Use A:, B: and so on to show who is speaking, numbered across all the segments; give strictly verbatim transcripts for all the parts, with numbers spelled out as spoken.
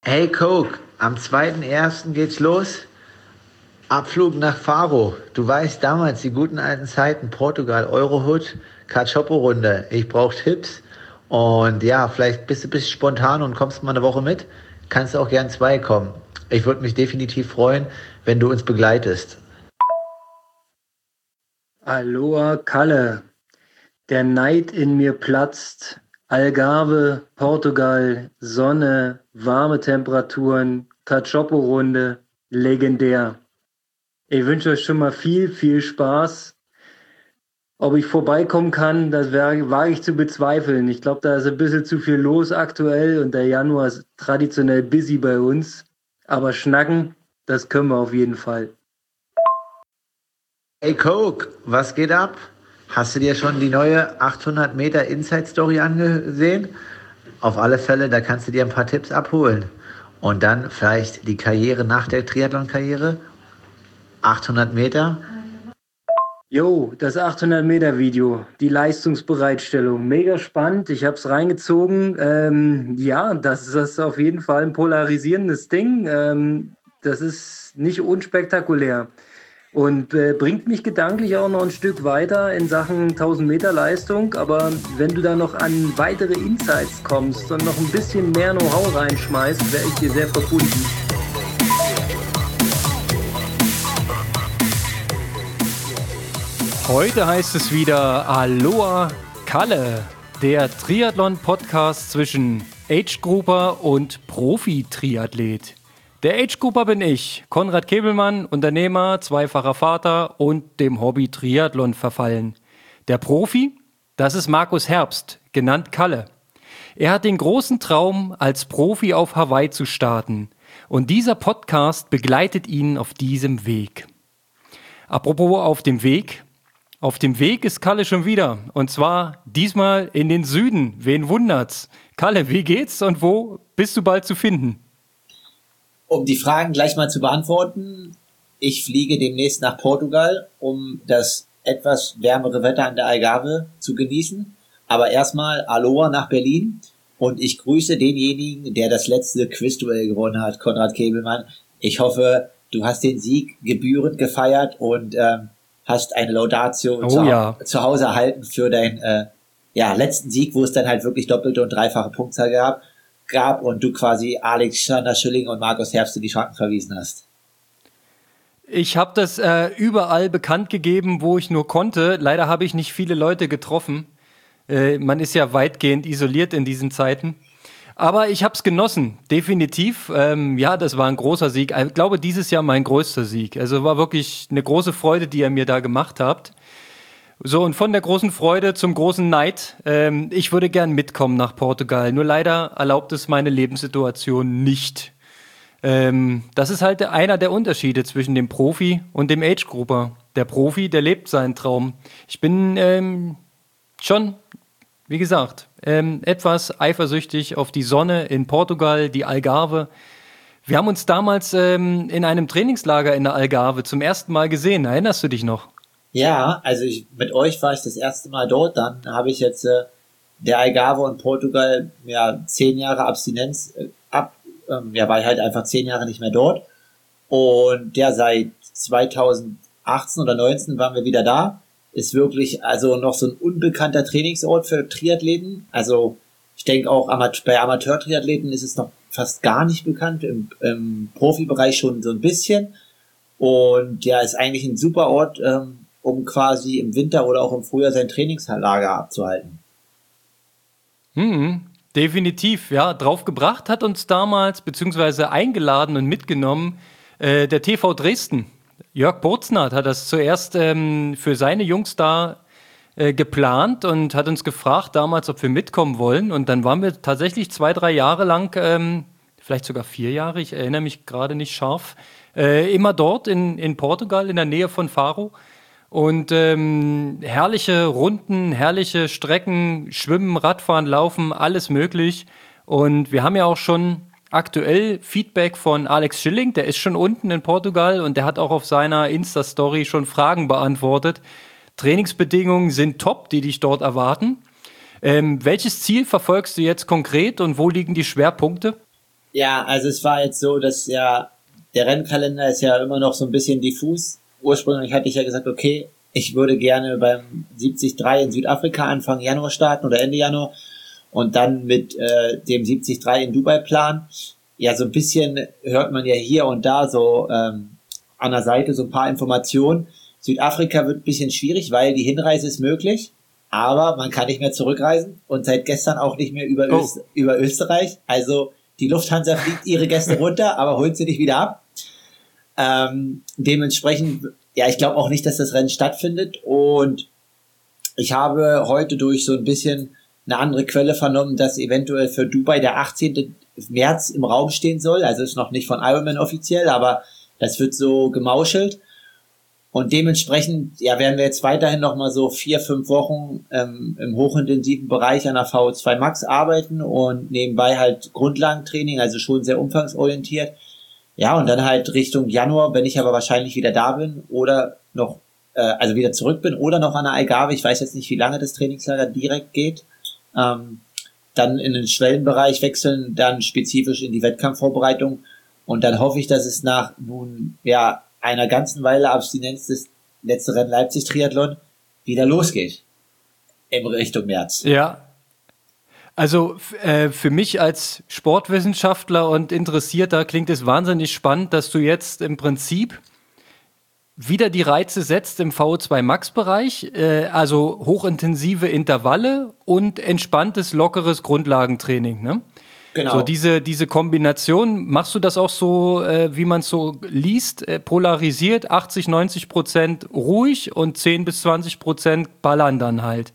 A: Hey Coke, am zweiten ersten geht's los. Abflug nach Faro. Du weißt damals die guten alten Zeiten, Portugal, Eurohood, Cachopo-Runde. Ich brauche Tipps. Und ja, vielleicht bist du ein bisschen spontan und kommst mal eine Woche mit. Kannst auch gern zwei kommen. Ich würde mich definitiv freuen, wenn du uns begleitest.
B: Aloha Kalle, der Neid in mir platzt. Algarve, Portugal, Sonne, warme Temperaturen, Cachopo-Runde, legendär. Ich wünsche euch schon mal viel, viel Spaß. Ob ich vorbeikommen kann, das wär, wage ich zu bezweifeln. Ich glaube, da ist ein bisschen zu viel los aktuell und der Januar ist traditionell busy bei uns. Aber schnacken, das können wir auf jeden Fall.
A: Hey Coke, was geht ab? Hast du dir schon die neue achthundert Meter Inside Story angesehen? Auf alle Fälle, da kannst du dir ein paar Tipps abholen. Und dann vielleicht die Karriere nach der Triathlon-Karriere. achthundert Meter.
B: Jo, das achthundert Meter Video, die Leistungsbereitstellung, mega spannend. Ich habe es reingezogen. Ähm, ja, das ist auf jeden Fall ein polarisierendes Ding. Ähm, das ist nicht unspektakulär und äh, bringt mich gedanklich auch noch ein Stück weiter in Sachen tausend Meter Leistung. Aber wenn du da noch an weitere Insights kommst und noch ein bisschen mehr Know-how reinschmeißt, wäre ich dir sehr verbunden.
C: Heute heißt es wieder Aloha Kalle, der Triathlon-Podcast zwischen Age-Grouper und Profi-Triathlet. Der Age-Grouper bin ich, Konrad Kebelmann, Unternehmer, zweifacher Vater und dem Hobby Triathlon verfallen. Der Profi, das ist Markus Herbst, genannt Kalle. Er hat den großen Traum, als Profi auf Hawaii zu starten. Und dieser Podcast begleitet ihn auf diesem Weg. Apropos auf dem Weg. Auf dem Weg ist Kalle schon wieder. Und zwar diesmal in den Süden. Wen wundert's? Kalle, wie geht's und wo bist du bald zu finden?
D: Um die Fragen gleich mal zu beantworten, ich fliege demnächst nach Portugal, um das etwas wärmere Wetter an der Algarve zu genießen. Aber erstmal Aloha nach Berlin und ich grüße denjenigen, der das letzte Quizduell gewonnen hat, Konrad Kebelmann. Ich hoffe, du hast den Sieg gebührend gefeiert und ähm, hast eine Laudatio
C: oh,
D: zu,
C: ja.
D: zu Hause erhalten für deinen äh, ja, letzten Sieg, wo es dann halt wirklich doppelte und dreifache Punktzahl gab, gab und du quasi Alexander Schilling und Markus Herbst in die Schranken verwiesen hast.
C: Ich habe das äh, überall bekannt gegeben, wo ich nur konnte. Leider habe ich nicht viele Leute getroffen. Äh, man ist ja weitgehend isoliert in diesen Zeiten. Aber ich habe es genossen, definitiv. Ähm, ja, das war ein großer Sieg. Ich glaube, dieses Jahr mein größter Sieg. Also war wirklich eine große Freude, die ihr mir da gemacht habt. So, und von der großen Freude zum großen Neid. Ähm, ich würde gern mitkommen nach Portugal. Nur leider erlaubt es meine Lebenssituation nicht. Ähm, das ist halt einer der Unterschiede zwischen dem Profi und dem Age-Grouper. Der Profi, der lebt seinen Traum. Ich bin ähm, schon, wie gesagt, ähm, etwas eifersüchtig auf die Sonne in Portugal, die Algarve. Wir haben uns damals ähm, in einem Trainingslager in der Algarve zum ersten Mal gesehen. Erinnerst du dich noch?
D: Ja, also ich, mit euch war ich das erste Mal dort. Dann habe ich jetzt äh, der Algarve und Portugal ja zehn Jahre Abstinenz äh, ab. Ähm, ja, war ich halt einfach zehn Jahre nicht mehr dort. Und der seit zweitausendachtzehn oder neunzehn waren wir wieder da. Ist wirklich also noch so ein unbekannter Trainingsort für Triathleten. Also ich denke auch Amat- bei Amateur-Triathleten ist es noch fast gar nicht bekannt, im, im Profibereich schon so ein bisschen. Und ja, ist eigentlich ein super Ort, ähm, um quasi im Winter oder auch im Frühjahr sein Trainingslager abzuhalten.
C: Mhm, definitiv, ja. Drauf gebracht hat uns damals, beziehungsweise eingeladen und mitgenommen, äh, der T V Dresden. Jörg Burznat hat das zuerst ähm, für seine Jungs da äh, geplant und hat uns gefragt damals, ob wir mitkommen wollen. Und dann waren wir tatsächlich zwei, drei Jahre lang, ähm, vielleicht sogar vier Jahre, ich erinnere mich gerade nicht scharf, äh, immer dort in, in Portugal, in der Nähe von Faro. Und ähm, herrliche Runden, herrliche Strecken, Schwimmen, Radfahren, Laufen, alles möglich. Und wir haben ja auch schon aktuell Feedback von Alex Schilling, der ist schon unten in Portugal und der hat auch auf seiner Insta-Story schon Fragen beantwortet. Trainingsbedingungen sind top, die dich dort erwarten. Ähm, welches Ziel verfolgst du jetzt konkret und wo liegen die Schwerpunkte?
D: Ja, also es war jetzt so, dass ja der Rennkalender ist ja immer noch so ein bisschen diffus. Ursprünglich hatte ich ja gesagt, okay, ich würde gerne beim siebzig drei in Südafrika Anfang Januar starten oder Ende Januar und dann mit äh, dem siebzig drei in Dubai planen. Ja, so ein bisschen hört man ja hier und da so ähm, an der Seite so ein paar Informationen. Südafrika wird ein bisschen schwierig, weil die Hinreise ist möglich, aber man kann nicht mehr zurückreisen und seit gestern auch nicht mehr über,
C: oh.
D: Öst- über Österreich. Also die Lufthansa fliegt ihre Gäste runter, aber holt sie nicht wieder ab. Ähm, dementsprechend, ja, ich glaube auch nicht, dass das Rennen stattfindet. Und ich habe heute durch so ein bisschen eine andere Quelle vernommen, dass eventuell für Dubai der achtzehnten März im Raum stehen soll. Also ist noch nicht von Ironman offiziell, aber das wird so gemauschelt. Und dementsprechend, ja, werden wir jetzt weiterhin noch mal so vier, fünf Wochen ähm, im hochintensiven Bereich an der V O zwei Max arbeiten und nebenbei halt Grundlagentraining, also schon sehr umfangsorientiert. Ja, und dann halt Richtung Januar, wenn ich aber wahrscheinlich wieder da bin oder noch, äh, also wieder zurück bin oder noch an der Algarve, ich weiß jetzt nicht, wie lange das Trainingslager direkt geht, ähm, dann in den Schwellenbereich wechseln, dann spezifisch in die Wettkampfvorbereitung und dann hoffe ich, dass es nach nun, ja, einer ganzen Weile Abstinenz des letzten Rennen Leipzig-Triathlon wieder losgeht. In Richtung März.
C: Ja. Also f- äh, für mich als Sportwissenschaftler und Interessierter klingt es wahnsinnig spannend, dass du jetzt im Prinzip wieder die Reize setzt im V O zwei Max-Bereich, äh, also hochintensive Intervalle und entspanntes, lockeres Grundlagentraining, ne?
D: Genau.
C: So diese, diese Kombination, machst du das auch so, äh, wie man es so liest, äh, polarisiert, achtzig, neunzig Prozent ruhig und zehn bis zwanzig Prozent ballern dann halt?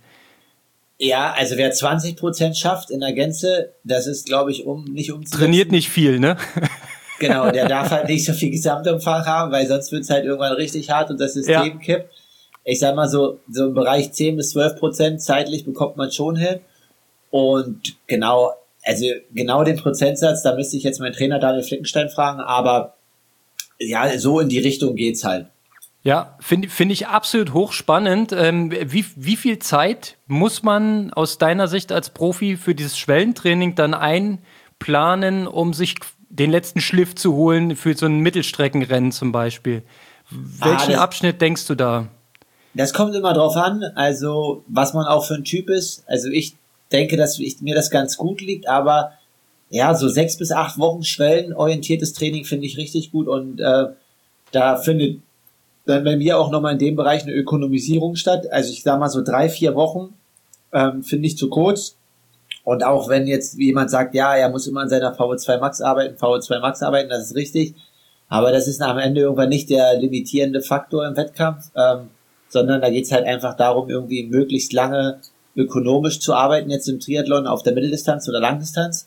D: Ja, also wer zwanzig Prozent schafft in der Gänze, das ist, glaube ich, um nicht umzusetzen.
C: Trainiert nicht viel, ne?
D: Genau, der darf halt nicht so viel Gesamtumfang haben, weil sonst wird es halt irgendwann richtig hart und das System
C: Ja.
D: kippt. Ich sag mal so, so im Bereich zehn bis zwölf Prozent zeitlich bekommt man schon hin. Und genau, also genau den Prozentsatz, da müsste ich jetzt meinen Trainer Daniel Flickenstein fragen, aber ja, so in die Richtung geht's halt.
C: Ja, finde find ich absolut hochspannend. Ähm, wie, wie viel Zeit muss man aus deiner Sicht als Profi für dieses Schwellentraining dann einplanen, um sich den letzten Schliff zu holen für so ein Mittelstreckenrennen zum Beispiel? Welchen
D: das-
C: Abschnitt denkst du da?
D: Das kommt immer drauf an, also was man auch für ein Typ ist. Also ich denke, dass ich, mir das ganz gut liegt, aber ja, so sechs bis acht Wochen schwellenorientiertes Training finde ich richtig gut und äh, da findet dann bei mir auch nochmal in dem Bereich eine Ökonomisierung statt. Also ich sag mal so drei, vier Wochen ähm, finde ich zu kurz. Und auch wenn jetzt jemand sagt, ja, er muss immer an seiner V O zwei Max arbeiten, V O zwei Max arbeiten, das ist richtig. Aber das ist am Ende irgendwann nicht der limitierende Faktor im Wettkampf, ähm, sondern da geht's halt einfach darum, irgendwie möglichst lange ökonomisch zu arbeiten, jetzt im Triathlon auf der Mitteldistanz oder Langdistanz.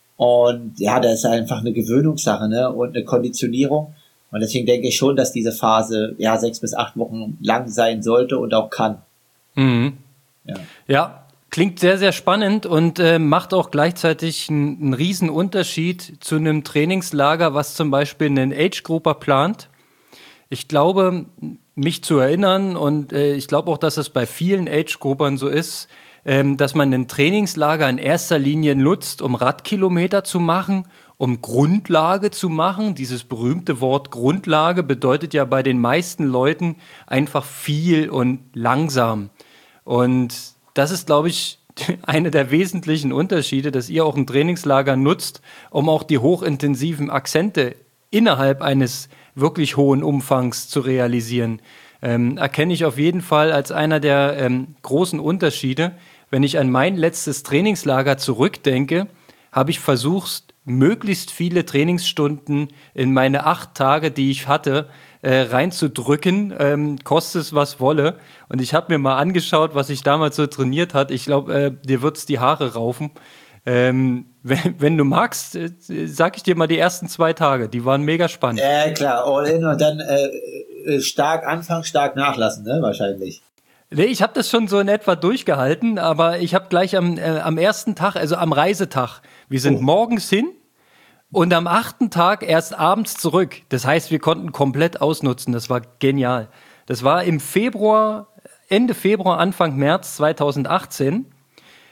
D: Und ja, das ist einfach eine Gewöhnungssache, ne, und eine Konditionierung. Und deswegen denke ich schon, dass diese Phase ja sechs bis acht Wochen lang sein sollte und auch kann.
C: Mhm.
D: Ja.
C: Ja, klingt sehr, sehr spannend und äh, macht auch gleichzeitig einen, einen riesen Unterschied zu einem Trainingslager, was zum Beispiel einen Age-Grupper plant. Ich glaube, mich zu erinnern und äh, ich glaube auch, dass es bei vielen Age-Gruppern so ist, ähm, dass man ein Trainingslager in erster Linie nutzt, um Radkilometer zu machen, um Grundlage zu machen. Dieses berühmte Wort Grundlage bedeutet ja bei den meisten Leuten einfach viel und langsam. Und das ist, glaube ich, einer der wesentlichen Unterschiede, dass ihr auch ein Trainingslager nutzt, um auch die hochintensiven Akzente innerhalb eines wirklich hohen Umfangs zu realisieren. Ähm, erkenne ich auf jeden Fall als einer der ähm, großen Unterschiede. Wenn ich an mein letztes Trainingslager zurückdenke, habe ich versucht, möglichst viele Trainingsstunden in meine acht Tage, die ich hatte, äh, reinzudrücken, ähm, koste es was wolle. Und ich habe mir mal angeschaut, was ich damals so trainiert hat. Ich glaube, äh, dir wird's die Haare raufen. Ähm, wenn, wenn du magst, äh, sag ich dir mal die ersten zwei Tage. Die waren mega spannend.
D: Äh, klar, all in und dann äh, äh, stark anfangen, stark nachlassen, ne, wahrscheinlich.
C: Nee, ich habe das schon so in etwa durchgehalten, aber ich habe gleich am, äh, am ersten Tag, also am Reisetag, wir sind
D: Oh.
C: morgens hin und am achten Tag erst abends zurück. Das heißt, wir konnten komplett ausnutzen. Das war genial. Das war im Februar, Ende Februar, Anfang März zweitausendachtzehn.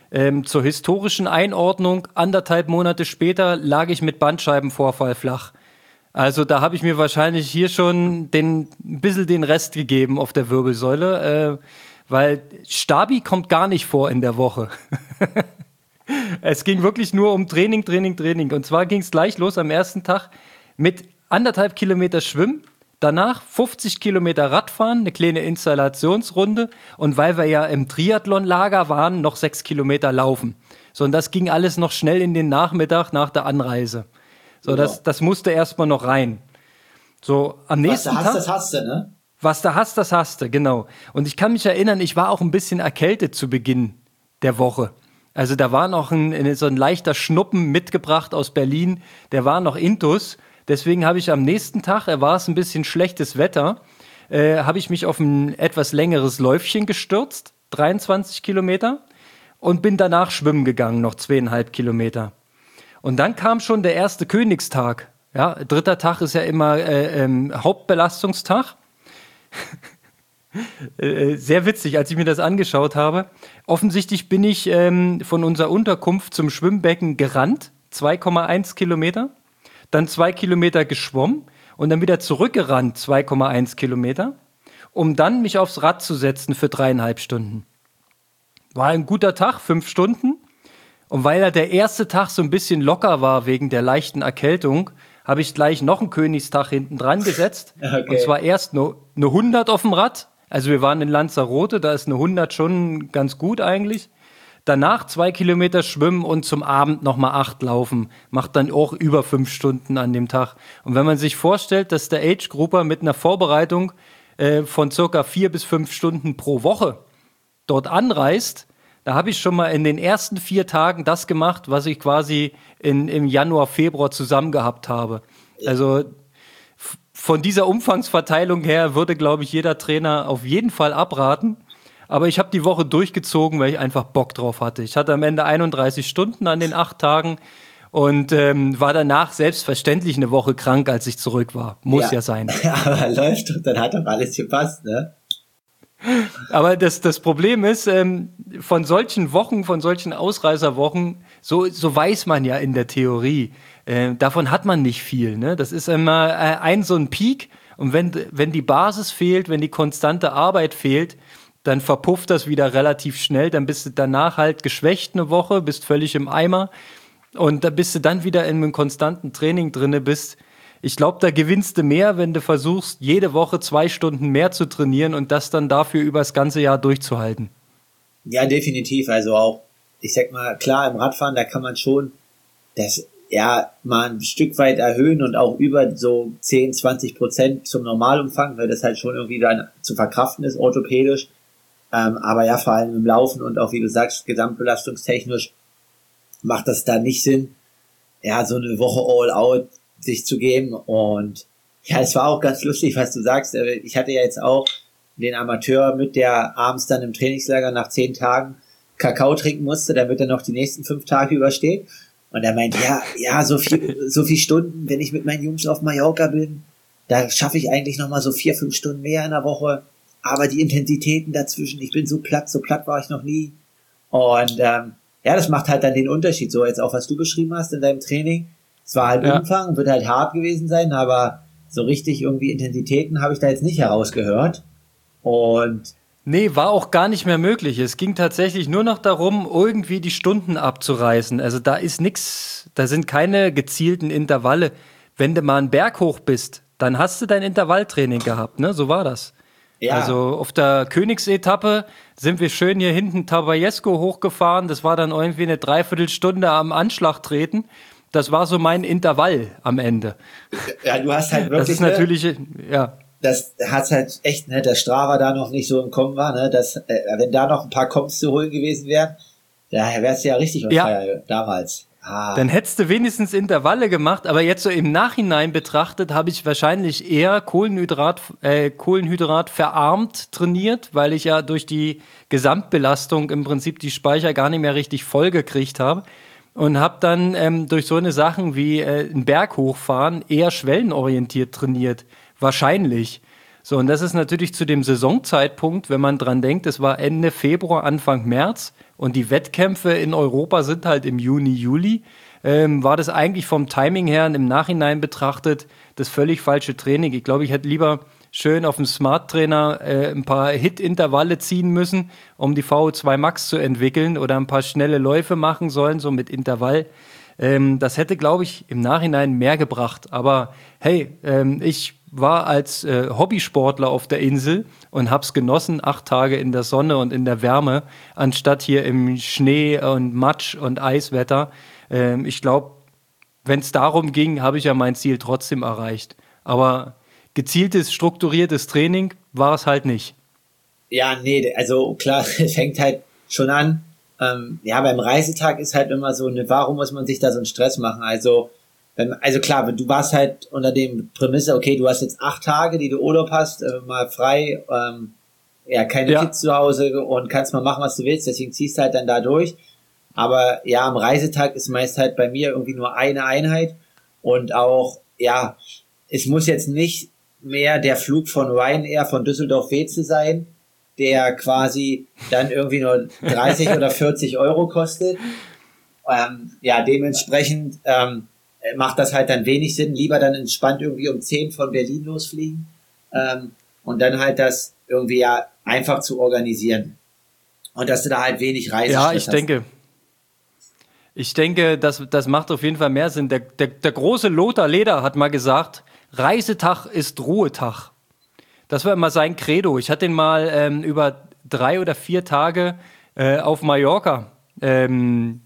C: Ähm, zur historischen Einordnung, anderthalb Monate später lag ich mit Bandscheibenvorfall flach. Also da habe ich mir wahrscheinlich hier schon den, ein bisschen den Rest gegeben auf der Wirbelsäule, äh, weil Stabi kommt gar nicht vor in der Woche. Es ging wirklich nur um Training, Training, Training. Und zwar ging es gleich los am ersten Tag mit anderthalb Kilometer Schwimmen, danach fünfzig Kilometer Radfahren, eine kleine Installationsrunde und weil wir ja im Triathlon-Lager waren, noch sechs Kilometer laufen. So, und das ging alles noch schnell in den Nachmittag nach der Anreise. So, ja. das, das musste erstmal noch rein. So, am nächsten Tag. Was du hast, das hast du, ne? Was du hast, das hast du, genau. Und ich kann mich erinnern, ich war auch ein bisschen erkältet zu Beginn der Woche. Also da war noch ein, so ein leichter Schnuppen mitgebracht aus Berlin, der war noch intus. Deswegen habe ich am nächsten Tag, da war es ein bisschen schlechtes Wetter, äh, habe ich mich auf ein etwas längeres Läufchen gestürzt, dreiundzwanzig Kilometer, und bin danach schwimmen gegangen, noch zweieinhalb Kilometer. Und dann kam schon der erste Königstag. Ja, dritter Tag ist ja immer äh, ähm, Hauptbelastungstag. Sehr witzig, als ich mir das angeschaut habe. Offensichtlich bin ich ähm, von unserer Unterkunft zum Schwimmbecken gerannt, zwei Komma eins Kilometer, dann zwei Kilometer geschwommen und dann wieder zurückgerannt, zwei Komma eins Kilometer, um dann mich aufs Rad zu setzen für dreieinhalb Stunden. War ein guter Tag, fünf Stunden. Und weil ja der erste Tag so ein bisschen locker war wegen der leichten Erkältung, habe ich gleich noch einen Königstag hinten dran gesetzt. Okay. Und zwar erst eine, eine hundert auf dem Rad. Also wir waren in Lanzarote, da ist eine hundert schon ganz gut eigentlich. Danach zwei Kilometer schwimmen und zum Abend nochmal acht laufen. Macht dann auch über fünf Stunden an dem Tag. Und wenn man sich vorstellt, dass der Age-Grupper mit einer Vorbereitung äh, von circa vier bis fünf Stunden pro Woche dort anreist, da habe ich schon mal in den ersten vier Tagen das gemacht, was ich quasi in, im Januar, Februar zusammen gehabt habe. Also f- von dieser Umfangsverteilung her würde, glaube ich, jeder Trainer auf jeden Fall abraten. Aber ich habe die Woche durchgezogen, weil ich einfach Bock drauf hatte. Ich hatte am Ende einunddreißig Stunden an den acht Tagen und ähm, war danach selbstverständlich eine Woche krank, als ich zurück war. Muss ja, ja sein.
D: Ja, aber läuft und dann hat doch alles gepasst, ne?
C: Aber das, das Problem ist, ähm, von solchen Wochen, von solchen Ausreißerwochen, so, so weiß man ja in der Theorie, äh, davon hat man nicht viel. Ne? Das ist immer äh, ein so ein Peak und wenn, wenn die Basis fehlt, wenn die konstante Arbeit fehlt, dann verpufft das wieder relativ schnell, dann bist du danach halt geschwächt eine Woche, bist völlig im Eimer und da bist du dann wieder in einem konstanten Training drinne bist. Ich glaube, da gewinnst du mehr, wenn du versuchst, jede Woche zwei Stunden mehr zu trainieren und das dann dafür über das ganze Jahr durchzuhalten.
D: Ja, definitiv. Also auch, ich sag mal, klar, im Radfahren, da kann man schon das ja mal ein Stück weit erhöhen und auch über so zehn, zwanzig Prozent zum Normalumfang, weil das halt schon irgendwie dann zu verkraften ist, orthopädisch. Ähm, aber ja, vor allem im Laufen und auch, wie du sagst, gesamtbelastungstechnisch macht das da nicht Sinn, ja, so eine Woche all out sich zu geben. Und ja, es war auch ganz lustig, was du sagst. Ich hatte ja jetzt auch den Amateur mit, der abends dann im Trainingslager nach zehn Tagen Kakao trinken musste, damit er noch die nächsten fünf Tage übersteht. Und er meint, ja, ja, so viel, so viel Stunden, wenn ich mit meinen Jungs auf Mallorca bin, da schaffe ich eigentlich nochmal so vier, fünf Stunden mehr in der Woche. Aber die Intensitäten dazwischen, ich bin so platt, so platt war ich noch nie. Und ähm, ja, das macht halt dann den Unterschied. So jetzt auch, was du beschrieben hast in deinem Training. Es war halt ja. Umfang, wird halt hart gewesen sein, aber so richtig irgendwie Intensitäten habe ich da jetzt nicht herausgehört. Und
C: nee, war auch gar nicht mehr möglich. Es ging tatsächlich nur noch darum, irgendwie die Stunden abzureißen. Also da ist nix, da sind keine gezielten Intervalle. Wenn du mal einen Berg hoch bist, dann hast du dein Intervalltraining gehabt, ne? So war das. Ja. Also auf der Königsetappe sind wir schön hier hinten Tabajesco hochgefahren. Das war dann irgendwie eine Dreiviertelstunde am Anschlag treten. Das war so mein Intervall am Ende.
D: Ja, du hast halt wirklich...
C: Das ist natürlich, ne, ja...
D: Das hat's halt echt, ne, dass Strava da noch nicht so im Kommen war, ne, dass, äh, wenn da noch ein paar Koms zu holen gewesen wären, da wär's ja richtig on fire ja. damals. Ah.
C: Dann hättest du wenigstens Intervalle gemacht, aber jetzt so im Nachhinein betrachtet habe ich wahrscheinlich eher Kohlenhydrat, äh, Kohlenhydrat verarmt trainiert, weil ich ja durch die Gesamtbelastung im Prinzip die Speicher gar nicht mehr richtig voll gekriegt habe und habe dann ähm, durch so eine Sachen wie äh, einen Berg hochfahren eher schwellenorientiert trainiert. Wahrscheinlich. So, und das ist natürlich zu dem Saisonzeitpunkt, wenn man dran denkt, es war Ende Februar, Anfang März, und die Wettkämpfe in Europa sind halt im Juni, Juli, ähm, war das eigentlich vom Timing her und im Nachhinein betrachtet das völlig falsche Training. Ich glaube, ich hätte lieber schön auf dem Smart-Trainer äh, ein paar Hit-Intervalle ziehen müssen, um die V O zwei Max zu entwickeln oder ein paar schnelle Läufe machen sollen, so mit Intervall. Ähm, das hätte, glaube ich, im Nachhinein mehr gebracht. Aber hey, ähm, ich war als äh, Hobbysportler auf der Insel und hab's genossen, acht Tage in der Sonne und in der Wärme, anstatt hier im Schnee und Matsch und Eiswetter. Ähm, ich glaube, wenn es darum ging, habe ich ja mein Ziel trotzdem erreicht. Aber gezieltes, strukturiertes Training war es halt nicht.
D: Ja, nee, also klar, es fängt halt schon an. Ähm, ja, beim Reisetag ist halt immer so, ne, warum muss man sich da so einen Stress machen? Also, wenn, also klar, du warst halt unter dem Prämisse, okay, du hast jetzt acht Tage, die du Urlaub hast, äh, mal frei, ähm, ja, keine
C: Ja.
D: Kids zu Hause und kannst mal machen, was du willst, deswegen ziehst du halt dann da durch. Aber ja, am Reisetag ist meist halt bei mir irgendwie nur eine Einheit und auch, ja, es muss jetzt nicht mehr der Flug von Ryanair von Düsseldorf-Weze sein, der quasi dann irgendwie nur dreißig oder vierzig Euro kostet. Ähm, ja, dementsprechend ähm, macht das halt dann wenig Sinn. Lieber dann entspannt irgendwie um zehn von Berlin losfliegen ähm, und dann halt das irgendwie ja einfach zu organisieren. Und dass du da halt wenig Reisestress
C: Ja,
D: hast.
C: ich denke, ich denke, das, das macht auf jeden Fall mehr Sinn. Der, der, der große Lothar Leder hat mal gesagt, Reisetag ist Ruhetag. Das war immer sein Credo. Ich hatte ihn mal ähm, über drei oder vier Tage äh, auf Mallorca, ähm,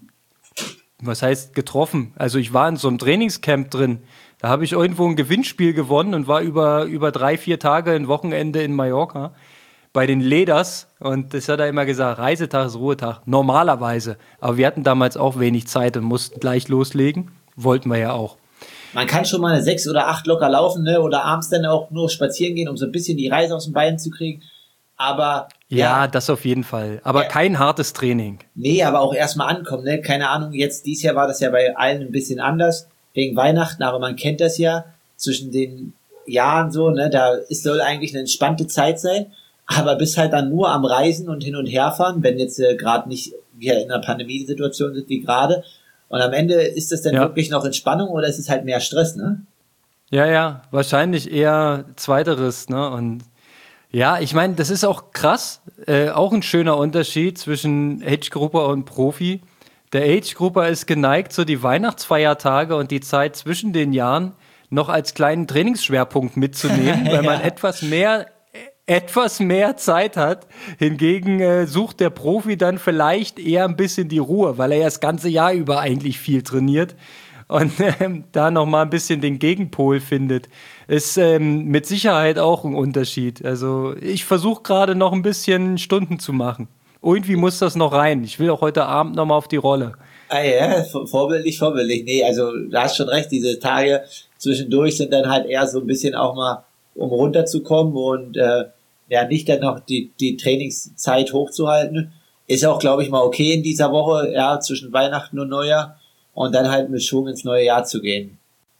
C: was heißt getroffen. Also ich war in so einem Trainingscamp drin. Da habe ich irgendwo ein Gewinnspiel gewonnen und war über, über drei, vier Tage ein Wochenende in Mallorca bei den Leders. Und das hat er immer gesagt, Reisetag ist Ruhetag, normalerweise. Aber wir hatten damals auch wenig Zeit und mussten gleich loslegen. Wollten wir ja auch.
D: Man kann schon mal eine sechs oder acht locker laufen, ne? Oder abends dann auch nur spazieren gehen, um so ein bisschen die Reise aus den Beinen zu kriegen. Aber
C: Ja,
D: ja,
C: das auf jeden Fall. Aber
D: Ja.
C: kein hartes Training.
D: nee, aber auch erstmal ankommen, ne? Keine Ahnung, jetzt dieses Jahr war das ja bei allen ein bisschen anders, wegen Weihnachten, aber man kennt das ja zwischen den Jahren so, ne? Da ist, soll eigentlich eine entspannte Zeit sein, aber bist halt dann nur am Reisen und hin und her fahren, wenn jetzt äh, gerade nicht wir in einer Pandemiesituation sind wie gerade. Und am Ende ist das dann
C: Ja.
D: wirklich noch Entspannung oder ist es halt mehr Stress, ne?
C: Ja, ja, wahrscheinlich eher Zweiteres, ne? Und ja, ich meine, das ist auch krass, äh, auch ein schöner Unterschied zwischen Age-Grupper und Profi. Der Age-Grupper ist geneigt, so die Weihnachtsfeiertage und die Zeit zwischen den Jahren noch als kleinen Trainingsschwerpunkt mitzunehmen, weil man
D: Ja.
C: etwas mehr etwas mehr Zeit hat. Hingegen äh, sucht der Profi dann vielleicht eher ein bisschen die Ruhe, weil er ja das ganze Jahr über eigentlich viel trainiert und ähm, da noch mal ein bisschen den Gegenpol findet. Ist ähm, mit Sicherheit auch ein Unterschied. Also ich versuche gerade noch ein bisschen Stunden zu machen. Irgendwie muss das noch rein. Ich will auch heute Abend noch mal auf die Rolle.
D: Ah ja, vor- vorbildlich, vorbildlich. Nee, also du hast schon recht, diese Tage zwischendurch sind dann halt eher so ein bisschen auch mal, um runterzukommen und äh, ja, nicht dann noch die, die Trainingszeit hochzuhalten. Ist auch, glaube ich, mal okay in dieser Woche, ja, zwischen Weihnachten und Neujahr und dann halt mit Schwung ins neue Jahr zu gehen.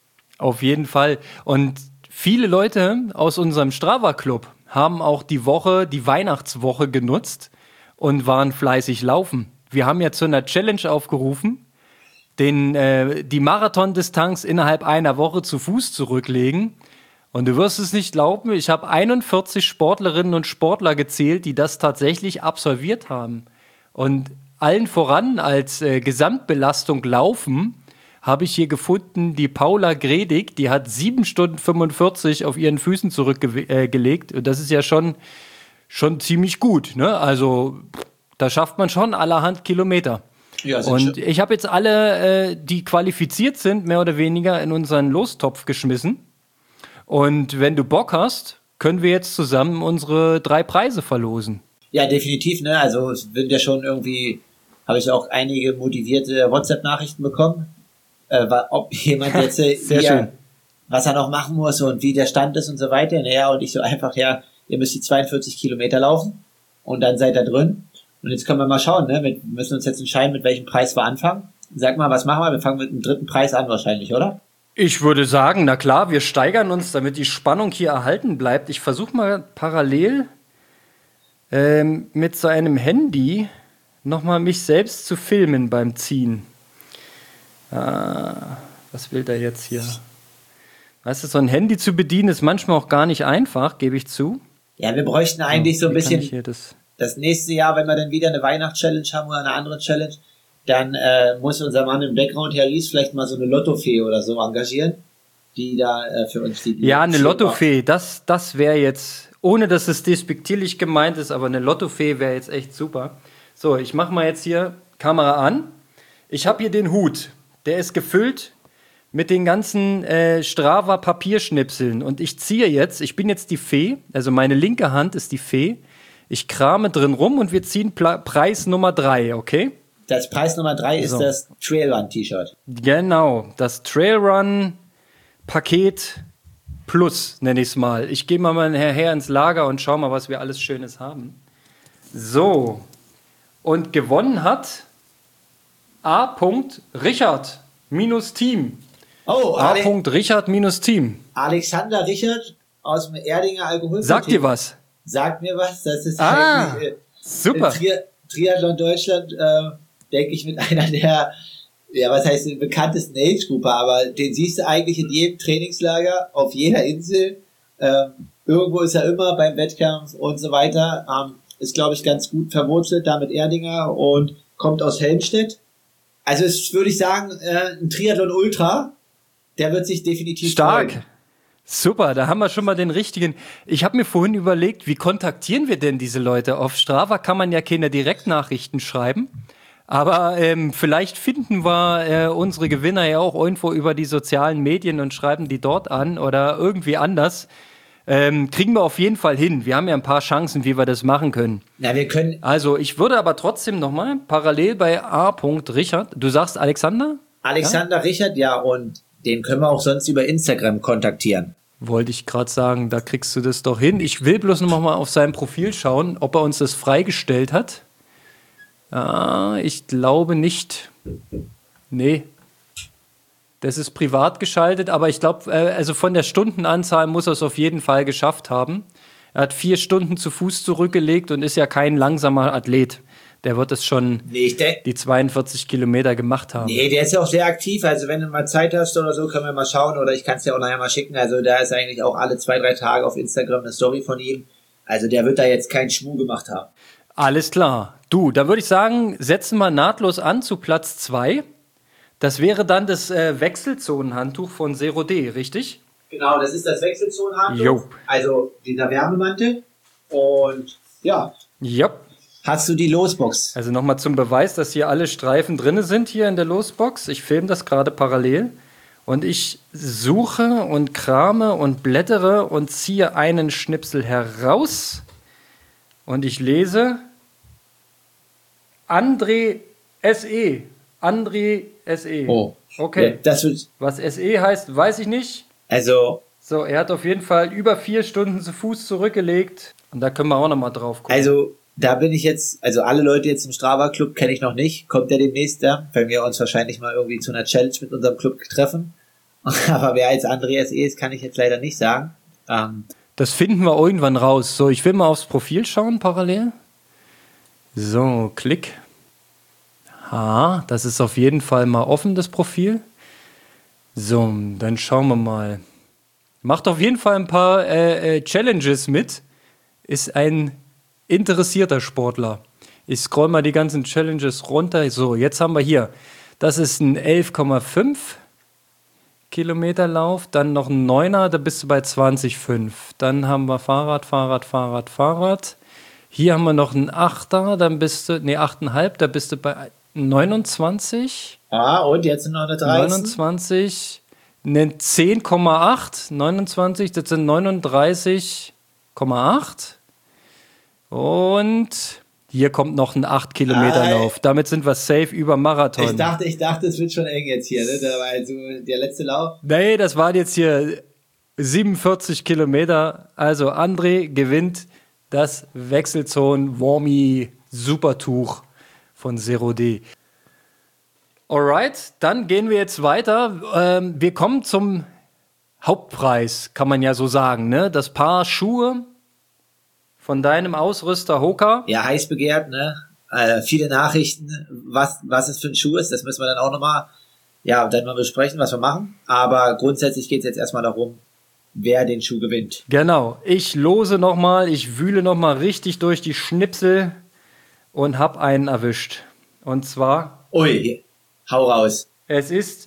C: Auf jeden Fall. Und viele Leute aus unserem Strava-Club haben auch die Woche, die Weihnachtswoche genutzt und waren fleißig laufen. Wir haben ja zu einer Challenge aufgerufen, den, äh, die Marathondistanz innerhalb einer Woche zu Fuß zurücklegen. Und du wirst es nicht glauben, ich habe einundvierzig Sportlerinnen und Sportler gezählt, die das tatsächlich absolviert haben. Und allen voran als äh, Gesamtbelastung Laufen habe ich hier gefunden, die Paula Gredig, die hat sieben Stunden fünfundvierzig auf ihren Füßen zurückgelegt. Und das ist ja schon, schon ziemlich gut, ne? Also da schafft man schon allerhand Kilometer.
D: Ja, sind
C: Und
D: schon-
C: ich habe jetzt alle, äh, die qualifiziert sind, mehr oder weniger in unseren Lostopf geschmissen. Und wenn du Bock hast, können wir jetzt zusammen unsere drei Preise verlosen.
D: Ja, definitiv, ne? Also es sind ja schon irgendwie, habe ich auch einige motivierte WhatsApp-Nachrichten bekommen, äh, wa- ob jemand jetzt äh,
C: Sehr
D: hier,
C: schön.
D: was er noch machen muss und wie der Stand ist und so weiter. Naja, und ich so einfach, ja, ihr müsst die zweiundvierzig Kilometer laufen und dann seid ihr drin. Und jetzt können wir mal schauen, ne? Wir müssen uns jetzt entscheiden, mit welchem Preis wir anfangen. Sag mal, was machen wir? Wir fangen mit dem dritten Preis an wahrscheinlich, oder?
C: Ich würde sagen, na klar, wir steigern uns, damit die Spannung hier erhalten bleibt. Ich versuche mal parallel ähm, mit so einem Handy nochmal mich selbst zu filmen beim Ziehen. Ah, was will der jetzt hier? Weißt du, so ein Handy zu bedienen ist manchmal auch gar nicht einfach, gebe ich zu.
D: Ja, wir bräuchten eigentlich so ein
C: Wie kann
D: bisschen
C: ich hier das?
D: das nächste Jahr, wenn wir dann wieder eine Weihnachts-Challenge haben oder eine andere Challenge, dann äh, muss unser Mann im Background, Herr Ries, vielleicht mal so eine Lottofee oder so engagieren, die da äh, für uns die... die
C: Ja, eine
D: Show
C: Lottofee, das, das wäre jetzt, ohne dass es despektierlich gemeint ist, aber eine Lottofee wäre jetzt echt super. So, ich mache mal jetzt hier Kamera an. Ich habe hier den Hut, der ist gefüllt mit den ganzen äh, Strava-Papierschnipseln. Und ich ziehe jetzt, ich bin jetzt die Fee, also meine linke Hand ist die Fee. Ich krame drin rum und wir ziehen Pla- Preis Nummer drei, okay?
D: Das Preis Nummer drei ist
C: So.
D: das Trailrun-T-Shirt.
C: Genau, das Trailrun-Paket Plus, nenne ich es mal. Ich gehe mal nachher ins Lager und schau mal, was wir alles Schönes haben. So, und gewonnen hat A. Richard minus Team.
D: Oh,
C: A.
D: Ale
C: Richard minus Team.
D: Alexander Richard aus dem Erdinger Alkohol.
C: Sagt dir was?
D: Sagt mir was. Das ist
C: Ah,
D: eigentlich, äh,
C: super.
D: in Tri Triathlon Deutschland, äh, denke ich, mit einer der, ja, was heißt, den bekanntesten Age-Grupper, aber den siehst du eigentlich in jedem Trainingslager, auf jeder Insel. Ähm, irgendwo ist er immer beim Wettkampf und so weiter. Ähm, ist, glaube ich, ganz gut verwurzelt da mit Erdinger und kommt aus Helmstedt. Also ist, würde ich sagen, äh, ein Triathlon-Ultra, der wird sich definitiv
C: Stark.
D: freuen.
C: Super, da haben wir schon mal den richtigen. Ich habe mir vorhin überlegt, wie kontaktieren wir denn diese Leute? Auf Strava kann man ja keine Direktnachrichten schreiben. Aber ähm, vielleicht finden wir äh, unsere Gewinner ja auch irgendwo über die sozialen Medien und schreiben die dort an oder irgendwie anders. Ähm, kriegen wir auf jeden Fall hin. Wir haben ja ein paar Chancen, wie wir das machen können.
D: Na, wir können,
C: Also ich würde aber trotzdem nochmal parallel bei A. Richard, du sagst Alexander?
D: Alexander ja? Richard, ja, und den können wir auch sonst über Instagram kontaktieren.
C: Wollte ich gerade sagen, da kriegst du das doch hin. Ich will bloß noch mal auf sein Profil schauen, ob er uns das freigestellt hat. Ah, ich glaube nicht. Nee. Das ist privat geschaltet, aber ich glaube, äh, also von der Stundenanzahl muss er es auf jeden Fall geschafft haben. Er hat vier Stunden zu Fuß zurückgelegt und ist ja kein langsamer Athlet. Der wird es schon
D: Nee, ich denk,
C: die zweiundvierzig Kilometer gemacht haben.
D: nee, der ist ja auch sehr aktiv. Also wenn du mal Zeit hast oder so, können wir mal schauen. Oder ich kann es dir auch nachher mal schicken. Also da ist eigentlich auch alle zwei, drei Tage auf Instagram eine Story von ihm. Also der wird da jetzt keinen Schmuh gemacht haben.
C: Alles klar. Du, da würde ich sagen, setzen wir nahtlos an zu Platz zwei. Das wäre dann das äh, Wechselzonenhandtuch von Zero D, richtig?
D: Genau, das ist das Wechselzonenhandtuch.
C: Jo.
D: Also dieser Wärmemantel. Und ja,
C: Ja.
D: hast du die Losbox?
C: Also nochmal zum Beweis, dass hier alle Streifen drin sind hier in der Losbox. Ich filme das gerade parallel. Und ich suche und krame und blättere und ziehe einen Schnipsel heraus. Und ich lese André S E. André S E.
D: Oh.
C: Okay.
D: Ja, das wird,
C: Was S E heißt, weiß ich nicht.
D: also,
C: So, er hat auf jeden Fall über vier Stunden zu Fuß zurückgelegt. Und da können wir auch nochmal drauf gucken.
D: also, da bin ich jetzt, also alle Leute jetzt im Strava-Club kenne ich noch nicht. Kommt der demnächst da, wenn wir uns wahrscheinlich mal irgendwie zu einer Challenge mit unserem Club treffen. Aber wer als André S E ist, kann ich jetzt leider nicht sagen. Ähm,
C: Das finden wir irgendwann raus. So, ich will mal aufs Profil schauen, parallel. So, Klick. Ah, das ist auf jeden Fall mal offen, das Profil. So, dann schauen wir mal. Macht auf jeden Fall ein paar äh, äh, Challenges mit. Ist ein interessierter Sportler. Ich scroll mal die ganzen Challenges runter. So, jetzt haben wir hier. Das ist ein elf Komma fünf Kilometer Lauf. Dann noch ein Neuner, da bist du bei zwanzig Komma fünf. Dann haben wir Fahrrad, Fahrrad, Fahrrad, Fahrrad. Hier haben wir noch einen Achter, dann bist du, nee, acht Komma fünf, da bist du bei neunundzwanzig.
D: ah, und jetzt sind noch eine dreizehn.
C: neunundzwanzig, eine zehn Komma acht, neunundzwanzig, das sind neununddreißig Komma acht. Und hier kommt noch ein acht Kilometer Lauf. Damit sind wir safe über Marathon.
D: Ich dachte, ich dachte, es wird schon eng jetzt hier, ne? Da war also der letzte Lauf.
C: Nee, das waren jetzt hier siebenundvierzig Kilometer. Also André gewinnt das Wechselzonen-Warmi-Supertuch von Zero D. Alright, dann gehen wir jetzt weiter. Ähm, wir kommen zum Hauptpreis, kann man ja so sagen, ne? Das Paar Schuhe von deinem Ausrüster Hoka.
D: Ja, heiß begehrt, ne? äh, viele Nachrichten, was, was es für ein Schuh ist. Das müssen wir dann auch nochmal, ja, dann mal besprechen, was wir machen. Aber grundsätzlich geht es jetzt erstmal darum, wer den Schuh gewinnt.
C: Genau. Ich lose nochmal, ich wühle nochmal richtig durch die Schnipsel und hab einen erwischt. Und zwar...
D: Ui, hau raus.
C: Es ist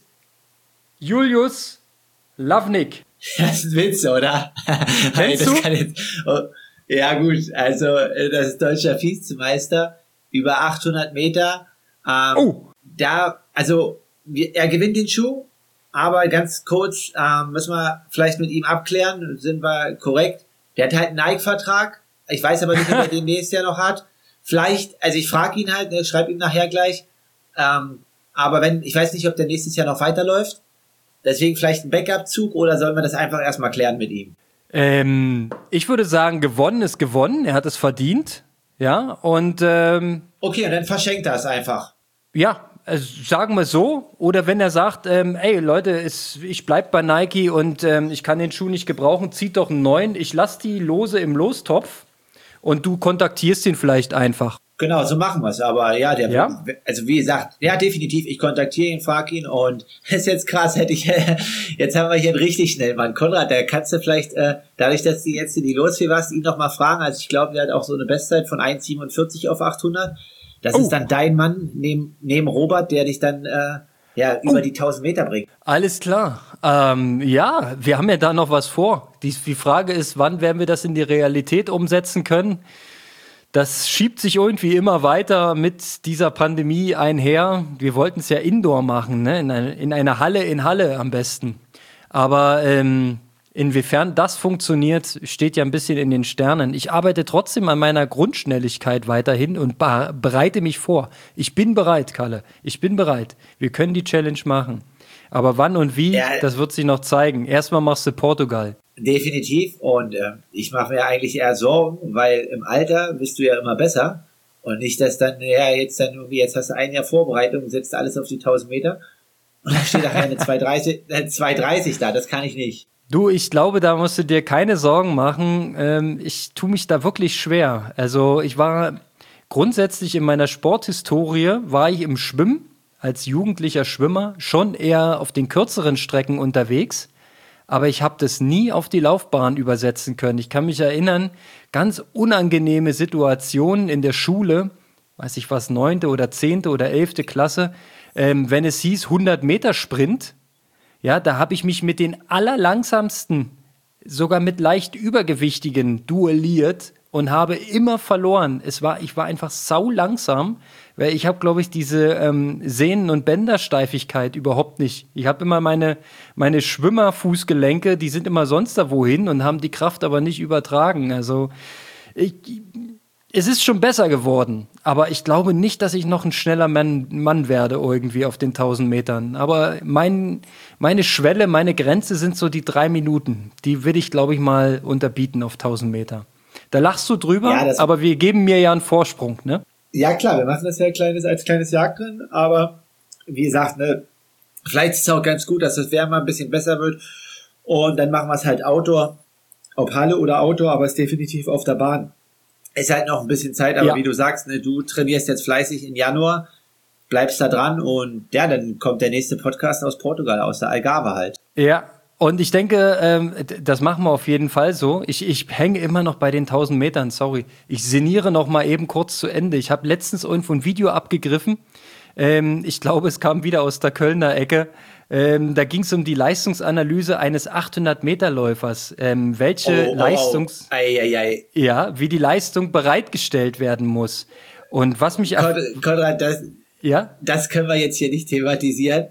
C: Julius Lavnik.
D: Das ist ein Witz, oder?
C: Kennst
D: das
C: du?
D: Kann jetzt, oh, ja gut, also das ist deutscher Vizemeister, über achthundert Meter. Ähm,
C: Oh.
D: Da, also wir, er gewinnt den Schuh, aber ganz kurz ähm, müssen wir vielleicht mit ihm abklären, sind wir korrekt. Der hat halt einen Nike-Vertrag, ich weiß aber nicht, ob er den nächstes Jahr noch hat. Vielleicht, also ich frage ihn halt, ne, schreibe ihm nachher gleich, ähm, aber wenn, ich weiß nicht, ob der nächstes Jahr noch weiterläuft. Deswegen vielleicht ein Backup-Zug oder sollen wir das einfach erstmal klären mit ihm?
C: Ähm, ich würde sagen, gewonnen ist gewonnen. Er hat es verdient. Ja, und ähm,
D: Okay, und dann verschenkt er es einfach.
C: ja, also sagen wir so. Oder wenn er sagt, ähm, ey Leute, es, ich bleib bei Nike und ähm, ich kann den Schuh nicht gebrauchen, zieht doch einen neuen. Ich lasse die Lose im Lostopf und du kontaktierst ihn vielleicht einfach.
D: Genau, so machen wir es. Aber ja, der,
C: Ja?
D: also wie gesagt, ja, definitiv, ich kontaktiere ihn, frage ihn und ist jetzt krass, hätte ich, jetzt haben wir hier einen richtig schnellen Mann. Konrad, der kannst du vielleicht, äh, dadurch, dass du jetzt in die Losfee warst, ihn noch mal fragen. Also ich glaube, der hat auch so eine Bestzeit von eins siebenundvierzig auf achthundert. Das
C: Oh.
D: ist dann dein Mann neben, neben Robert, der dich dann, äh, ja, über die tausend Meter bringt.
C: Alles klar. Ähm, ja, wir haben ja da noch was vor. Die, die Frage ist, wann werden wir das in die Realität umsetzen können? Das schiebt sich irgendwie immer weiter mit dieser Pandemie einher. Wir wollten es ja indoor machen, ne? in, eine, in einer Halle in Halle am besten. Aber ähm, inwiefern das funktioniert, steht ja ein bisschen in den Sternen. Ich arbeite trotzdem an meiner Grundschnelligkeit weiterhin und be- bereite mich vor. Ich bin bereit, Kalle. Ich bin bereit. Wir können die Challenge machen. Aber wann und wie,
D: Ja.
C: das wird sich noch zeigen. Erstmal machst du Portugal.
D: Definitiv. Und äh, ich mache mir eigentlich eher Sorgen, weil im Alter bist du ja immer besser. Und nicht, dass dann, ja, jetzt dann irgendwie, jetzt hast du ein Jahr Vorbereitung, setzt alles auf die tausend Meter. Und dann steht nachher eine zwei dreißig, äh, zwei dreißig da. Das kann ich nicht.
C: Du, ich glaube, da musst du dir keine Sorgen machen. Ähm, ich tue mich da wirklich schwer. Also ich war grundsätzlich in meiner Sporthistorie, war ich im Schwimmen, als jugendlicher Schwimmer, schon eher auf den kürzeren Strecken unterwegs. Aber ich habe das nie auf die Laufbahn übersetzen können. Ich kann mich erinnern, ganz unangenehme Situationen in der Schule, weiß ich was, neunte oder zehnte oder elfte Klasse, ähm, wenn es hieß hundert Meter Sprint, ja, da habe ich mich mit den allerlangsamsten, sogar mit leicht übergewichtigen duelliert und habe immer verloren. Es war, ich war einfach sau langsam, weil ich habe, glaube ich, diese ähm, Sehnen- und Bändersteifigkeit überhaupt nicht. Ich habe immer meine, meine Schwimmerfußgelenke, die sind immer sonst da wohin und haben die Kraft aber nicht übertragen. Also ich, es ist schon besser geworden, aber ich glaube nicht, dass ich noch ein schneller Mann, Mann werde irgendwie auf den tausend Metern. Aber mein, meine Schwelle, meine Grenze sind so die drei Minuten. Die will ich, glaube ich, mal unterbieten auf tausend Meter. Da lachst du drüber,
D: Ja, das-
C: aber wir geben mir ja einen Vorsprung, ne?
D: Ja klar, wir machen das ja kleines, als kleines Jagdrennen, aber wie gesagt, ne, vielleicht ist es auch ganz gut, dass das Wetter mal ein bisschen besser wird und dann machen wir es halt Outdoor, ob Halle oder Outdoor, aber es ist definitiv auf der Bahn. Ist halt noch ein bisschen Zeit, aber
C: Ja.
D: wie du sagst, ne, du trainierst jetzt fleißig im Januar, bleibst da dran und ja, dann kommt der nächste Podcast aus Portugal, aus der Algarve halt.
C: Ja, und ich denke, ähm, d- das machen wir auf jeden Fall so. Ich, ich hänge immer noch bei den tausend Metern, sorry. Ich sinniere noch mal eben kurz zu Ende. Ich habe letztens irgendwo ein Video abgegriffen. Ähm, ich glaube, es kam wieder aus der Kölner Ecke. Ähm, da ging es um die Leistungsanalyse eines achthundert-Meter-Läufers. Ähm, welche Leistungs...
D: Ei, ei, ei.
C: Ja, wie die Leistung bereitgestellt werden muss. Und was mich... erf-
D: Kon- Konrad, das,
C: Ja?
D: das können wir jetzt hier nicht thematisieren.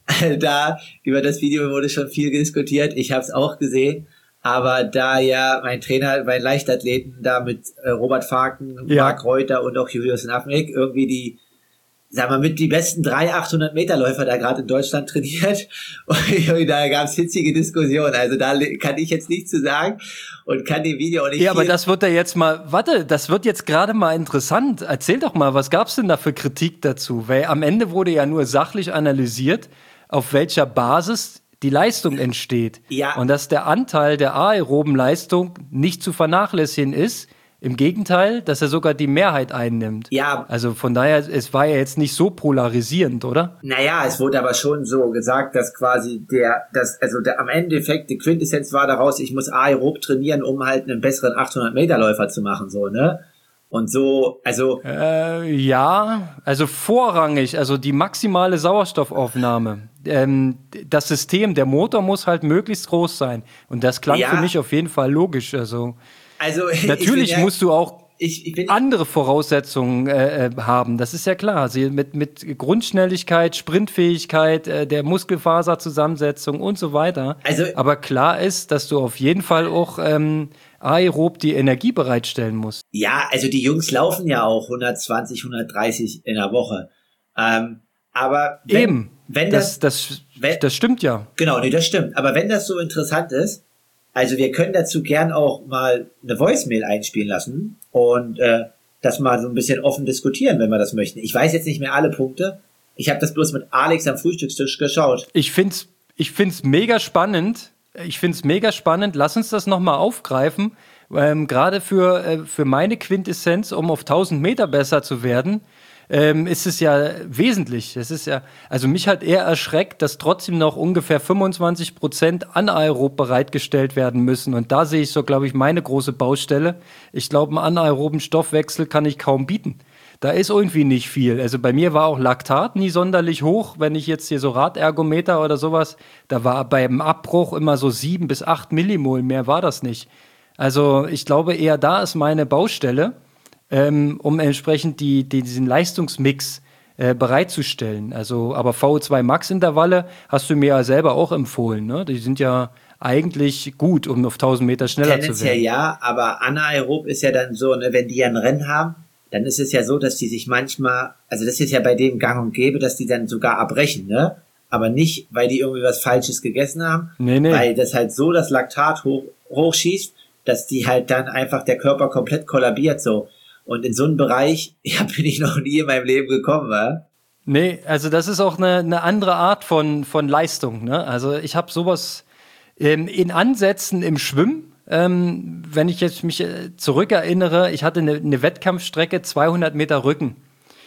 D: Da über das Video wurde schon viel diskutiert. Ich habe es auch gesehen. Aber da ja mein Trainer bei Leichtathleten da mit äh, Robert Faken,
C: Ja.
D: Marc Reuter und auch Julius Nafnik irgendwie die, sagen wir, mit die besten drei achthundert-Meter-Läufer da gerade in Deutschland trainiert. Und da gab es hitzige Diskussionen. Also da kann ich jetzt nichts zu sagen und kann dem Video auch nicht
C: Ja, aber
D: viel-
C: das wird ja jetzt mal, warte, das wird jetzt gerade mal interessant. Erzähl doch mal, was gab's denn da für Kritik dazu? Weil am Ende wurde ja nur sachlich analysiert, auf welcher Basis die Leistung entsteht.
D: Ja.
C: Und dass der Anteil der aeroben Leistung nicht zu vernachlässigen ist, Im Gegenteil, dass er sogar die Mehrheit einnimmt.
D: Ja.
C: Also von daher, es war ja jetzt nicht so polarisierend, oder?
D: Naja, es wurde aber schon so gesagt, dass quasi der, das, also der, am Endeffekt, die Quintessenz war daraus, ich muss aerob trainieren, um halt einen besseren achthundert-Meter-Läufer zu machen, so, ne? Und so, also...
C: Äh, ja, also vorrangig, also die maximale Sauerstoffaufnahme. Ähm, das System, der Motor muss halt möglichst groß sein. Und das klang
D: Ja.
C: für mich auf jeden Fall logisch. Also,
D: Also
C: natürlich
D: ich bin ja,
C: musst du auch
D: ich, ich bin,
C: andere Voraussetzungen äh, haben. Das ist ja klar. Also mit, mit Grundschnelligkeit, Sprintfähigkeit, äh, der Muskelfaserzusammensetzung und so weiter.
D: Also-
C: Aber klar ist, dass du auf jeden Fall auch ähm, aerob die Energie bereitstellen musst.
D: ja, also die Jungs laufen ja auch hundertzwanzig, hundertdreißig in der Woche. Ähm, aber wenn,
C: Eben.
D: wenn das,
C: das, das,
D: wenn-
C: das stimmt ja.
D: genau, nee, das stimmt. Aber wenn das so interessant ist, also wir können dazu gern auch mal eine Voicemail einspielen lassen und äh, das mal so ein bisschen offen diskutieren, wenn wir das möchten. Ich weiß jetzt nicht mehr alle Punkte. Ich habe das bloß mit Alex am Frühstückstisch geschaut.
C: Ich find's, ich find's mega spannend. Ich find's mega spannend. Lass uns das nochmal aufgreifen. Ähm, Gerade für, äh, für meine Quintessenz, um auf tausend Meter besser zu werden, ähm, ist es ja wesentlich. Es ist ja, also mich hat eher erschreckt, dass trotzdem noch ungefähr fünfundzwanzig Prozent anaerob bereitgestellt werden müssen. Und da sehe ich so, glaube ich, meine große Baustelle. Ich glaube, einen anaeroben Stoffwechsel kann ich kaum bieten. Da ist irgendwie nicht viel. Also bei mir war auch Laktat nie sonderlich hoch. Wenn ich jetzt hier so Radergometer oder sowas, da war beim Abbruch immer so sieben bis acht Millimol. Mehr war das nicht. Also ich glaube, eher da ist meine Baustelle, ähm, um entsprechend die, die, diesen Leistungsmix äh, bereitzustellen. Also, aber V O zwei Max-Intervalle hast du mir ja selber auch empfohlen. Ne? Die sind ja eigentlich gut, um auf tausend Meter schneller zu
D: Tendenziell
C: werden.
D: ja, aber anaerob ist ja dann so, ne, wenn die ein Rennen haben, dann ist es ja so, dass die sich manchmal, also das ist ja bei dem gang und gäbe, dass die dann sogar abbrechen, ne? Aber nicht, weil die irgendwie was Falsches gegessen haben,
C: Nee, nee.
D: weil das halt so das Laktat hoch, hochschießt, dass die halt dann einfach der Körper komplett kollabiert so. Und in so einem Bereich, ja, bin ich noch nie in meinem Leben gekommen, wa?
C: Nee, also das ist auch eine, eine andere Art von, von Leistung. Ne? Also ich habe sowas ähm, in Ansätzen im Schwimmen. Ähm, wenn ich jetzt mich äh, zurückerinnere, ich hatte eine, eine Wettkampfstrecke, zweihundert Meter Rücken.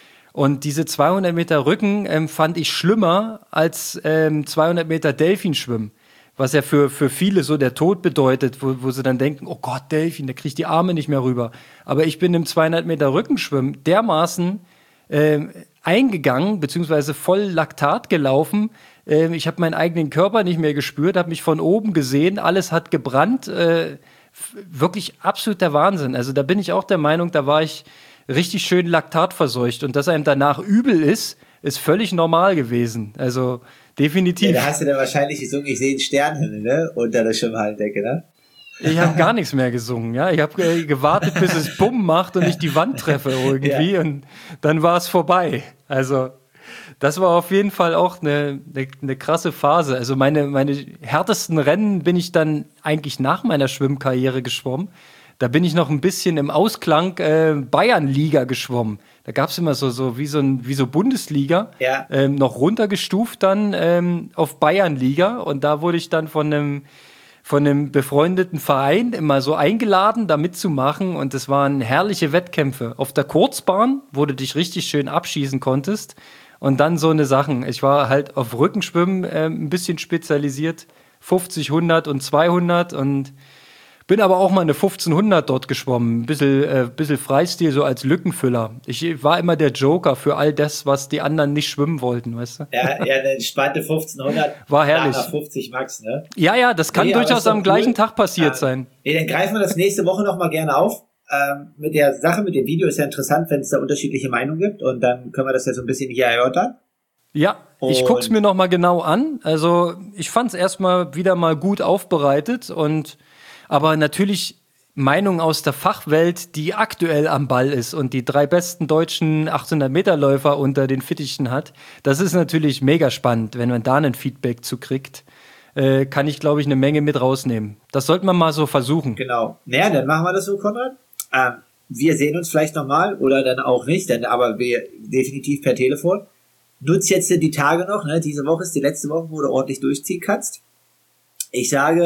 C: Und diese zweihundert Meter Rücken ähm, fand ich schlimmer als ähm, zweihundert Meter Delfinschwimmen. Was ja für, für viele so der Tod bedeutet, wo, wo sie dann denken, oh Gott, Delfin, der kriegt die Arme nicht mehr rüber. Aber ich bin im zweihundert Meter Rückenschwimmen dermaßen ähm, eingegangen, beziehungsweise voll Laktat gelaufen. Ähm, ich habe meinen eigenen Körper nicht mehr gespürt, habe mich von oben gesehen, alles hat gebrannt. Äh, f- wirklich absoluter Wahnsinn. Also da bin ich auch der Meinung, da war ich richtig schön laktatverseucht. Und dass einem danach übel ist, ist völlig normal gewesen. Also definitiv.
D: Ja, da hast du dann wahrscheinlich gesungen, ich sehe einen Sternhimmel, ne? Unter der Schwimmhalldecke, ne?
C: Ich habe gar nichts mehr gesungen, ja. Ich habe äh, gewartet, bis es Bumm macht und ich die Wand treffe irgendwie
D: Ja.
C: und dann war es vorbei. Also das war auf jeden Fall auch eine, eine, eine krasse Phase. Also meine, meine härtesten Rennen bin ich dann eigentlich nach meiner Schwimmkarriere geschwommen. Da bin ich noch ein bisschen im Ausklang äh, Bayernliga geschwommen. Da gab es immer so, so wie so ein, wie so Bundesliga,
D: Ja.
C: ähm, noch runtergestuft dann ähm, auf Bayernliga. Und da wurde ich dann von einem von einem befreundeten Verein immer so eingeladen, da mitzumachen. Und das waren herrliche Wettkämpfe. Auf der Kurzbahn, wo du dich richtig schön abschießen konntest. Und dann so eine Sachen. Ich war halt auf Rückenschwimmen äh, ein bisschen spezialisiert. fünfzig, hundert und zweihundert und bin aber auch mal eine fünfzehnhundert dort geschwommen. Ein bisschen, äh, bisschen Freistil, so als Lückenfüller. Ich war immer der Joker für all das, was die anderen nicht schwimmen wollten, weißt du?
D: Ja, ja, eine entspannte fünfzehnhundert.
C: War herrlich.
D: Nachher fünfzig Max, ne?
C: Ja, ja, das kann
D: Nee, aber
C: durchaus
D: ist doch
C: am gleichen
D: cool.
C: Tag passiert
D: Ja.
C: sein.
D: Nee, dann greifen wir das nächste Woche nochmal gerne auf. Ähm, mit der Sache, mit dem Video ist ja interessant, wenn es da unterschiedliche Meinungen gibt und dann können wir das ja so ein bisschen hier erörtern.
C: Ja, ich
D: Und-
C: guck's mir noch mal genau an. Also ich fand's erstmal wieder mal gut aufbereitet und aber natürlich Meinung aus der Fachwelt, die aktuell am Ball ist und die drei besten deutschen achthundert Meter Läufer unter den Fittichen hat. Das ist natürlich mega spannend, wenn man da ein Feedback zu kriegt. Äh, kann ich, glaube ich, eine Menge mit rausnehmen. Das sollte man mal so versuchen.
D: Genau. Naja, dann machen wir das so, Konrad. Ähm, wir sehen uns vielleicht nochmal oder dann auch nicht, denn aber wir definitiv per Telefon. Nutz jetzt die Tage noch, ne? Diese Woche ist die letzte Woche, wo du ordentlich durchziehen kannst. Ich sage,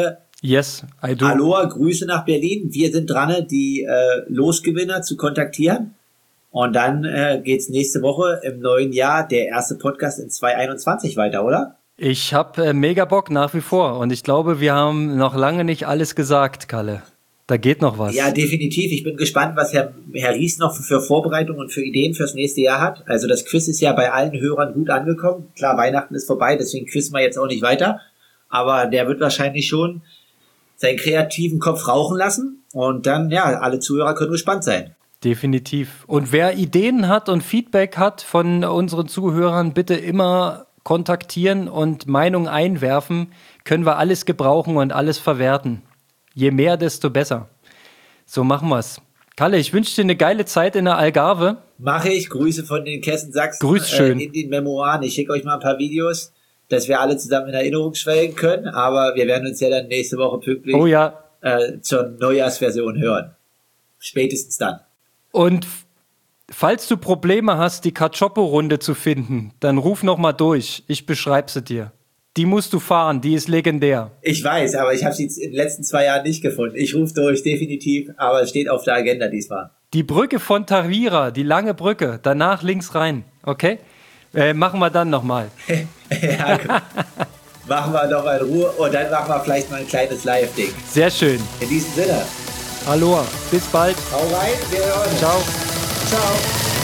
C: Yes, I do.
D: Aloha, Grüße nach Berlin. Wir sind dran, die äh, Losgewinner zu kontaktieren. Und dann äh, geht's nächste Woche im neuen Jahr, der erste Podcast in zwanzig einundzwanzig weiter, oder?
C: Ich habe äh, mega Bock nach wie vor. Und ich glaube, wir haben noch lange nicht alles gesagt, Kalle. Da geht noch was.
D: Ja, definitiv. Ich bin gespannt, was Herr, Herr Ries noch für Vorbereitungen und für Ideen fürs nächste Jahr hat. Also das Quiz ist ja bei allen Hörern gut angekommen. Klar, Weihnachten ist vorbei, deswegen quizzen wir jetzt auch nicht weiter. Aber der wird wahrscheinlich schon seinen kreativen Kopf rauchen lassen. Und dann, ja, alle Zuhörer können gespannt sein.
C: Definitiv. Und wer Ideen hat und Feedback hat von unseren Zuhörern, bitte immer kontaktieren und Meinung einwerfen. Können wir alles gebrauchen und alles verwerten. Je mehr, desto besser. So machen wir's. Kalle, ich wünsche dir eine geile Zeit in der Algarve.
D: Mache ich. Grüße von den Kessen Sachsen.
C: Grüß schön.
D: Äh, in den Memoiren. Ich schicke euch mal ein paar Videos, dass wir alle zusammen in Erinnerung schwelgen können. Aber wir werden uns ja dann nächste Woche pünktlich
C: oh ja.
D: äh, zur Neujahrsversion hören. Spätestens dann.
C: Und falls du Probleme hast, die Cacioppo-Runde zu finden, dann ruf noch mal durch. Ich beschreibe sie dir. Die musst du fahren, die ist legendär.
D: Ich weiß, aber ich habe sie in den letzten zwei Jahren nicht gefunden. Ich rufe durch, definitiv, aber es steht auf der Agenda diesmal.
C: Die Brücke von Tavira, die lange Brücke, danach links rein, okay? Äh, machen wir dann nochmal.
D: Ja, machen wir noch mal in Ruhe und dann machen wir vielleicht mal ein kleines Live-Ding.
C: Sehr schön.
D: In diesem Sinne.
C: Aloha, bis bald.
D: Hau rein, wir hören uns.
C: Ciao.
D: Ciao.